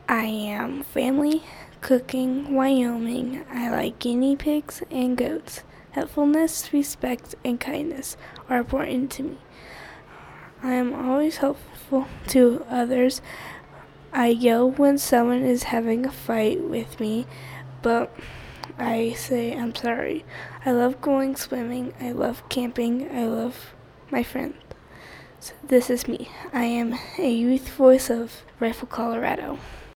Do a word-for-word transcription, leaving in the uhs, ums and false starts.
I am family, cooking, Wyoming. I like guinea pigs and goats. Helpfulness, respect, and kindness are important to me. I am always helpful to others. I yell when someone is having a fight with me, but I say I'm sorry. I love going swimming. I love camping. I love my friends. So this is me. I am a youth voice of Rifle, Colorado.